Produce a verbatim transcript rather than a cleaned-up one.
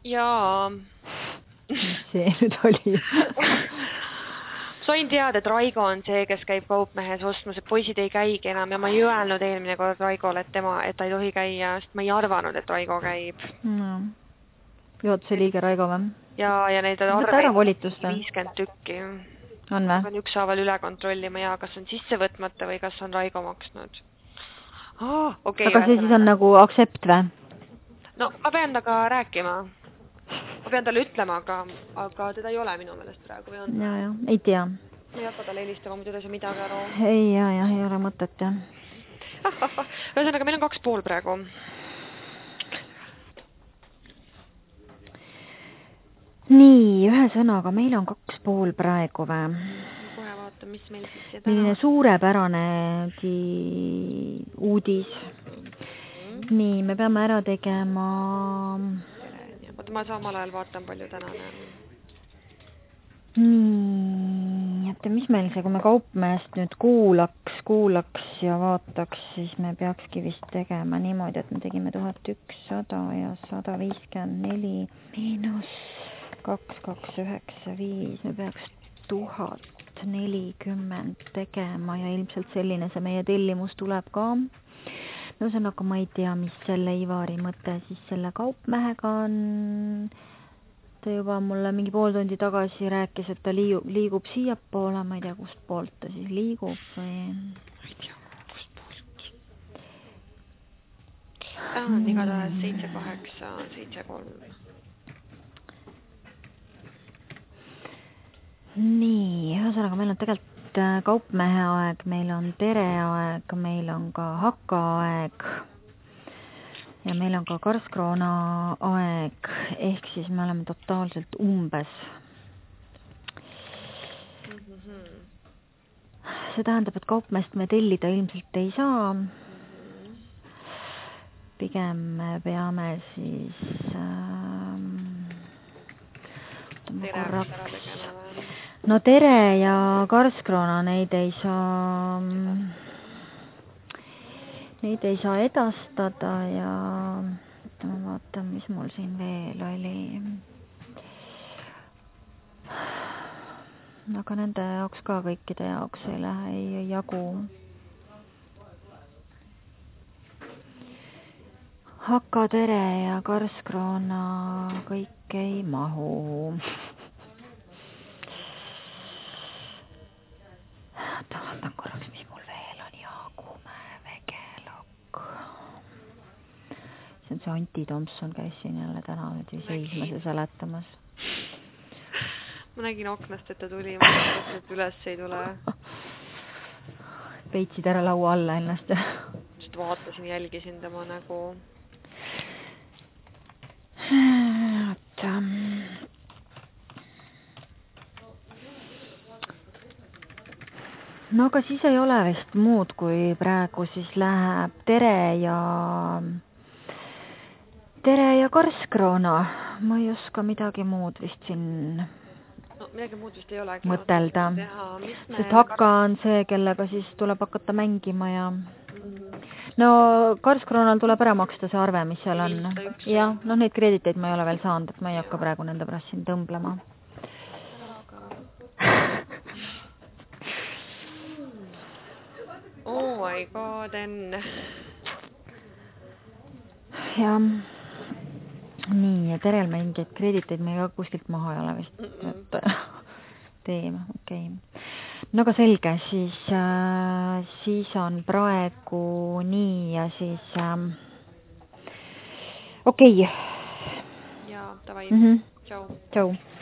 Jaa. See nüüd oli. Sain teada, et Raigo on see, kes käib kaupmehes ostmas, et poisid ei käigi enam ja ma ei öelnud eelmine kord Raigole, et tema, et ta ei tohi käia, sest ma ei arvanud, et Raigo käib. No. Juhatuse liige Raigo või? Ja, ja neid arveid viiskümmend tükki. On või? On ükshaaval üle kontrollima ja kas on sisse võtmata või kas on Raigo maksnud. Oh, okay, aga see siis on nagu aktsept või? No, ma pean taga rääkima. Ma pean talle ütlema, aga, aga teda ei ole minu meelest praegu või on? Ja, ja, ei tea. Ma ei hakka talle helistama, muidu ta ei saa midagi aru. Ei, ja, ja, ei ole mõtet, jah. Ühesõnaga, meil on kaks pool praegu. Nii, ühesõnaga, meil on kaks pool praegu või? Kohe vaata, mis meil siis seda... Milline suurepärane uudis. Mm-hmm. Nii, me peame ära tegema... Oota, ma samal ajal vaatan, palju täna näen. Nii, et mis meil see, kui me kaupmeest nüüd kuulaks, kuulaks ja vaataks, siis me peakski vist tegema niimoodi, et me tegime tuhat ükssada ja sada viiskümmend neli miinus kaks kaks üheksa viis. Me peaks tuhat nelikümmend tegema ja ilmselt selline see meie tellimus tuleb ka. No see on, aga ma ei tea, mis selle Ivari mõte siis selle kaupmehega on. Ta juba mulle mingi pool tundi tagasi rääkis, et ta liigub, liigub siia poole. Ma ei tea, kust poolt ta siis liigub või... Ma ei tea, kust poolt. Ta on igatahes seitse kaheksa seitse kolm. Nii, ühesõnaga meil on tegelikult kaupmehe aeg, meil on tere aeg, meil on ka haka aeg ja meil on ka karskroona aeg, ehk siis me oleme totaalselt umbes. Mm-hmm. See tähendab, et kaupmeest me tellida ilmselt ei saa. Pigem me peame siis ähm, korraks. No tere ja karskroona, neid ei saa, neid ei saa edastada ja ma vaatan, mis mul siin veel oli. Aga nende jaoks ka kõikide jaoks ei lähe, ei, ei jagu. Haka, tere ja karskroona kõik ei mahu. Tahatan korraks, mis mul veel on. Jaagumäe, Vegelok. See on see Anti Tomson, käis siin jälle täna nüüd või seismas ja seletamas. Ma nägin aknast, et ta tuli, ma mõtlesin, et üles ei tule. Peitsid ära laua alla ennast. Just vaatasin, jälgisin tema nagu. Oota. No aga siis ei ole vist muud, kui praegu siis läheb tere ja tere ja karskroona. Ma ei oska midagi muud vist siin no, midagi muud vist ei ole mõtelda. Sest haka on see, kellega siis tuleb hakata mängima ja no karskroonal tuleb ära maksta see arve, mis seal on. Ja, no neid krediteid ma ei ole veel saanud, et ma ei hakka praegu nende pärast siin tõmblema. Oh my god, enne. Ja nii, ja terel mingeid krediteid me ka kuskilt maha ei ole vist. Et teeme, okei. Okay. No aga selge, siis, äh, siis on praegu nii ja siis äh, okei. Okay. Jaa, tavai. Mm-hmm. Tšau. Tšau.